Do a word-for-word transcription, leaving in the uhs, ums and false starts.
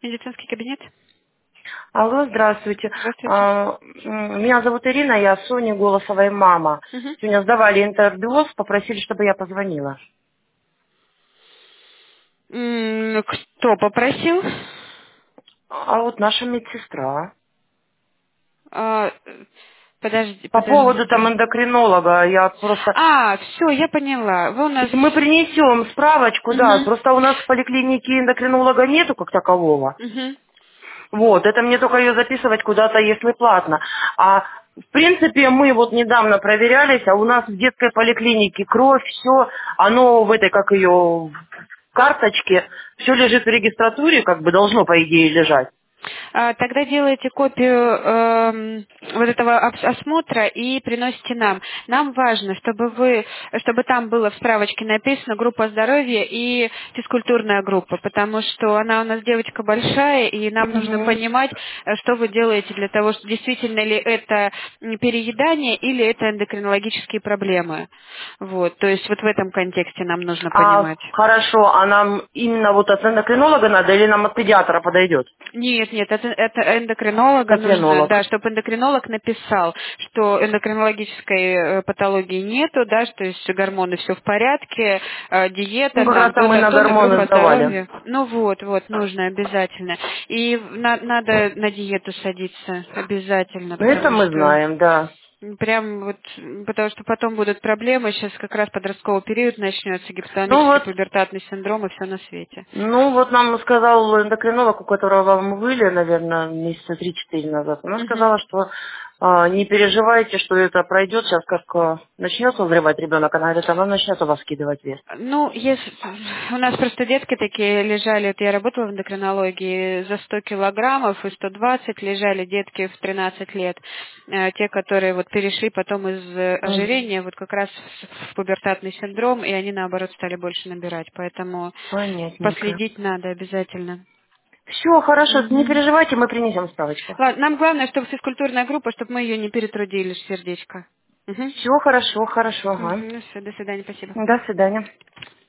Медицинский кабинет? Алло, здравствуйте. Здравствуйте. А, м, Меня зовут Ирина, я Соня Голосовой мама. Мгм. Сегодня сдавали интервью, попросили, чтобы я позвонила. М, Кто попросил? А вот наша медсестра. А, подожди, По поводу там подождите. эндокринолога, я просто... А, все, я поняла. Вы у нас... И мы принесем справочку, да, Мгм. просто у нас в поликлинике эндокринолога нету как такового. Мгм. Вот, это мне только ее записывать куда-то, если платно. А в принципе мы вот недавно проверялись, а у нас в детской поликлинике кровь, все, оно в этой, как ее, в карточке, все лежит в регистратуре, как бы должно по идее лежать. А, Тогда делаете копию эм, вот этого ос- осмотра и приносите нам. Нам важно, чтобы вы, чтобы там было в справочке написано группа здоровья и физкультурная группа, потому что она у нас девочка большая, и нам нужно Мгм. понимать, э, что вы делаете для того, что действительно ли это м, переедание или это эндокринологические проблемы. Вот, то есть вот в этом контексте нам нужно А понимать. хорошо, а нам именно вот от эндокринолога надо или нам от педиатра подойдет? Нет, нет, это, это эндокринолога нужно, Эндокринолог. да, чтобы эндокринолог написал, что эндокринологической э, патологии нету, да, что есть гормоны все в порядке, э, Ну диета, как там, раз там мы то-то, на то-то, гормоны группа сдавали. здоровья. Ну вот, вот, нужно обязательно. И на- надо на диету садиться обязательно, Ну это потому мы что знаем, да. прям вот, м, потому что потом будут проблемы, сейчас как раз подростковый период начнется, Ну гипоталамический вот пубертатный синдром и все на свете. Ну, вот нам сказал эндокринолог, у которого мы были, наверное, месяца три-четыре назад. Она Мгм. сказала, что а, не переживайте, что это пройдет. Сейчас как а, начнет созревать ребенок, она говорит, она начнет у вас скидывать вес. Ну, если у нас просто детки такие лежали, вот я работала в эндокринологии, за сто килограммов и сто двадцать лежали детки в тринадцать лет, э, те, которые вот перешли потом из э, Мгм. ожирения вот как раз в в пубертатный синдром, и они наоборот стали больше набирать, поэтому Понятненько. последить надо обязательно. Все, хорошо, не Мгм. переживайте, мы принесем справочку. Ладно, нам главное, чтобы физкультурная группа, чтобы мы ее не перетрудили, сердечко. Угу. Все хорошо, хорошо, ага. Угу. Все, до свидания, спасибо. До свидания.